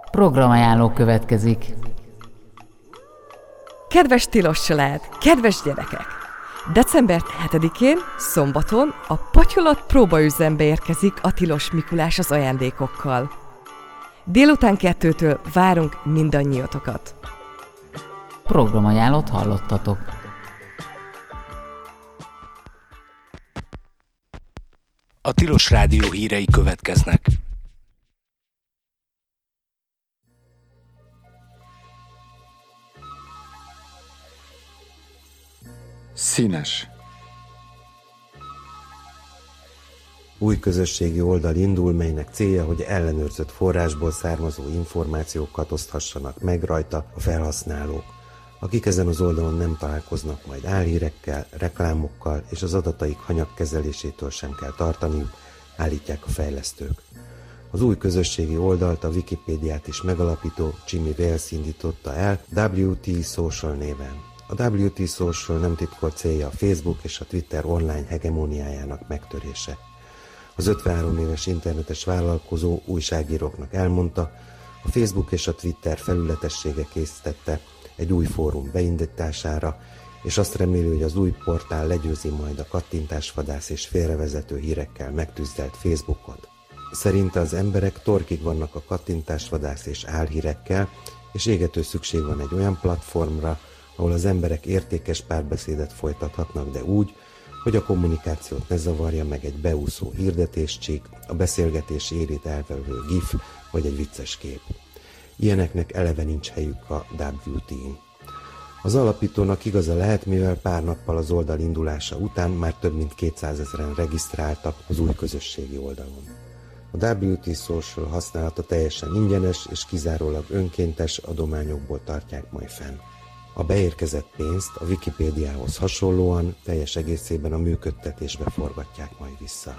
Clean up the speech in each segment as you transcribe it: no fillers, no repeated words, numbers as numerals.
Programajánló következik. Kedves tilos család, kedves gyerekek! December 7-én, szombaton a Patyolat próbaüzembe érkezik a Tilos Mikulás az ajándékokkal. Délután 2-től várunk mindannyiatokat. Programajánlót hallottatok. A Tilos Rádió hírei következnek. Színes. Új közösségi oldal indul, melynek célja, hogy ellenőrzött forrásból származó információkat oszthassanak meg rajta a felhasználók, akik ezen az oldalon nem találkoznak majd álhírekkel, reklámokkal, és az adataik hanyagkezelésétől sem kell tartaniuk, állítják a fejlesztők. Az új közösségi oldalt a Wikipédiát is megalapító Jimmy Wales indította el WT Social néven. A WT Social nem titkolt célja a Facebook és a Twitter online hegemóniájának megtörése. Az 53 éves internetes vállalkozó újságíróknak elmondta, a Facebook és a Twitter felületessége készítette egy új fórum beindítására, és azt reméli, hogy az új portál legyőzi majd a kattintásvadász és félrevezető hírekkel megtüzdelt Facebookot. Szerinte az emberek torkig vannak a kattintásvadász és álhírekkel, és égető szükség van egy olyan platformra, ahol az emberek értékes párbeszédet folytathatnak, de úgy, hogy a kommunikációt ne zavarja meg egy beúszó hirdetéscsík, a beszélgetés érét elvevő gif vagy egy vicces kép. Ilyeneknek eleve nincs helyük a WT-n. Az alapítónak igaza lehet, mivel pár nappal az oldal indulása után már több mint 200 000-en regisztráltak az új közösségi oldalon. A WT Social használata teljesen ingyenes és kizárólag önkéntes adományokból tartják majd fenn. A beérkezett pénzt a Wikipédiához hasonlóan teljes egészében a működtetésbe forgatják majd vissza.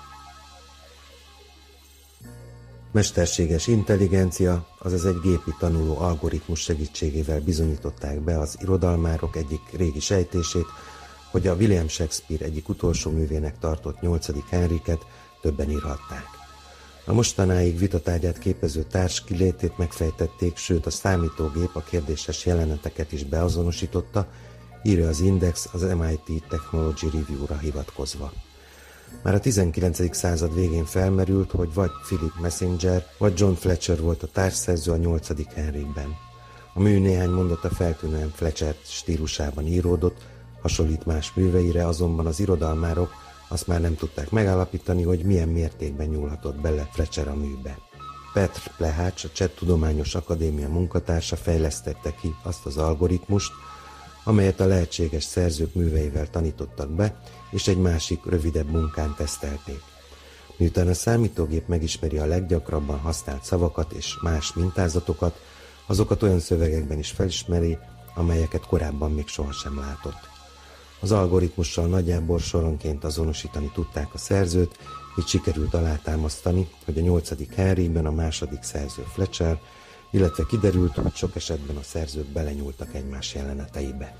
Mesterséges intelligencia, azaz egy gépi tanuló algoritmus segítségével bizonyították be az irodalmárok egyik régi sejtését, hogy a William Shakespeare egyik utolsó művének tartott 8. Henriket többen írhatták. A mostanáig vitatárgyát képező társ kilétét megfejtették, sőt a számítógép a kérdéses jeleneteket is beazonosította, írja az Index az MIT Technology Review-ra hivatkozva. Már a 19. század végén felmerült, hogy vagy Philip Messenger, vagy John Fletcher volt a társszerző a 8. Henrikben. A mű néhány mondata feltűnően Fletcher stílusában íródott, hasonlít más műveire, azonban az irodalmárok azt már nem tudták megállapítani, hogy milyen mértékben nyúlhatott bele Fletcher a műbe. Petr Plehács, a Cseh Tudományos Akadémia munkatársa fejlesztette ki azt az algoritmust, amelyet a lehetséges szerzők műveivel tanítottak be, és egy másik, rövidebb munkán tesztelték. Miután a számítógép megismeri a leggyakrabban használt szavakat és más mintázatokat, azokat olyan szövegekben is felismeri, amelyeket korábban még sohasem látott. Az algoritmussal nagyjából soronként azonosítani tudták a szerzőt, így sikerült alátámasztani, hogy a 8. Henrikben a második szerző Fletcher, illetve kiderült, hogy sok esetben a szerzők belenyúltak egymás jeleneteibe.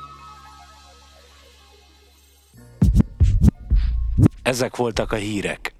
Ezek voltak a hírek.